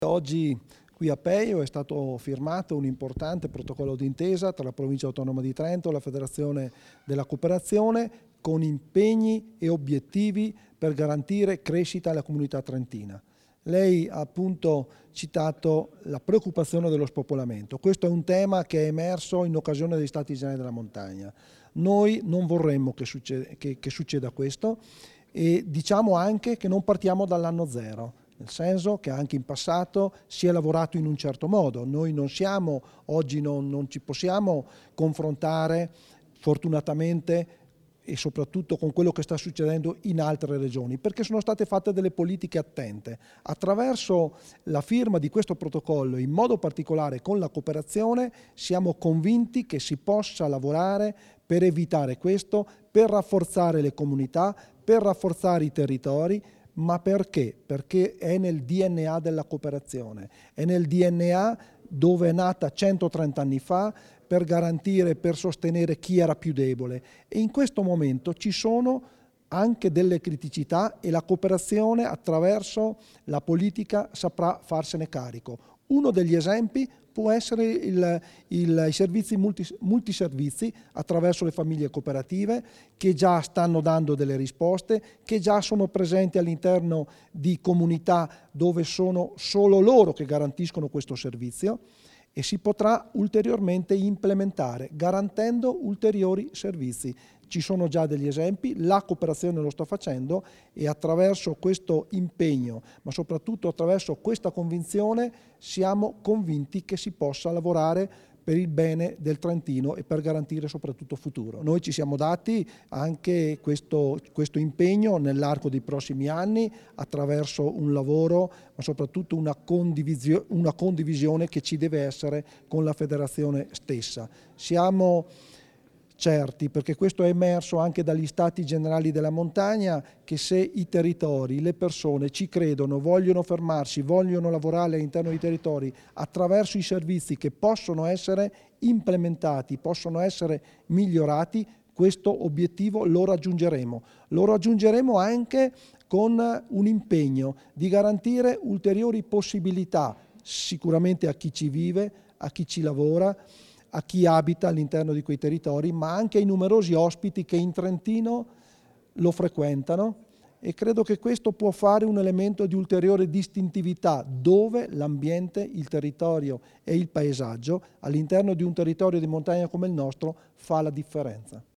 Oggi qui a Peio è stato firmato un importante protocollo d'intesa tra la Provincia Autonoma di Trento e la Federazione della Cooperazione con impegni e obiettivi per garantire crescita alla comunità trentina. Lei ha appunto citato la preoccupazione dello spopolamento. Questo è un tema che è emerso in occasione dei Stati Generali della Montagna. Noi non vorremmo che succeda questo e diciamo anche che non partiamo dall'anno zero. Nel senso che anche in passato si è lavorato in un certo modo. Noi oggi non ci possiamo confrontare fortunatamente e soprattutto con quello che sta succedendo in altre regioni, perché sono state fatte delle politiche attente. Attraverso la firma di questo protocollo, in modo particolare con la cooperazione, siamo convinti che si possa lavorare per evitare questo, per rafforzare le comunità, per rafforzare i territori. Ma perché? Perché è nel DNA della cooperazione, è nel DNA dove è nata 130 anni fa per garantire, per sostenere chi era più debole. E in questo momento ci sono anche delle criticità e la cooperazione attraverso la politica saprà farsene carico. Uno degli esempi può essere i servizi multiservizi attraverso le famiglie cooperative che già stanno dando delle risposte, che già sono presenti all'interno di comunità dove sono solo loro che garantiscono questo servizio e si potrà ulteriormente implementare garantendo ulteriori servizi. Ci sono già degli esempi, la cooperazione lo sta facendo e attraverso questo impegno, ma soprattutto attraverso questa convinzione, siamo convinti che si possa lavorare per il bene del Trentino e per garantire soprattutto futuro. Noi ci siamo dati anche questo impegno nell'arco dei prossimi anni attraverso un lavoro, ma soprattutto una condivisione che ci deve essere con la federazione stessa. Siamo certi, perché questo è emerso anche dagli Stati Generali della Montagna, che se i territori, le persone ci credono, vogliono fermarsi, vogliono lavorare all'interno dei territori attraverso i servizi che possono essere implementati, possono essere migliorati, questo obiettivo lo raggiungeremo. Lo raggiungeremo anche con un impegno di garantire ulteriori possibilità, sicuramente a chi ci vive, a chi ci lavora, a chi abita all'interno di quei territori, ma anche ai numerosi ospiti che in Trentino lo frequentano, e credo che questo può fare un elemento di ulteriore distintività dove l'ambiente, il territorio e il paesaggio all'interno di un territorio di montagna come il nostro fa la differenza.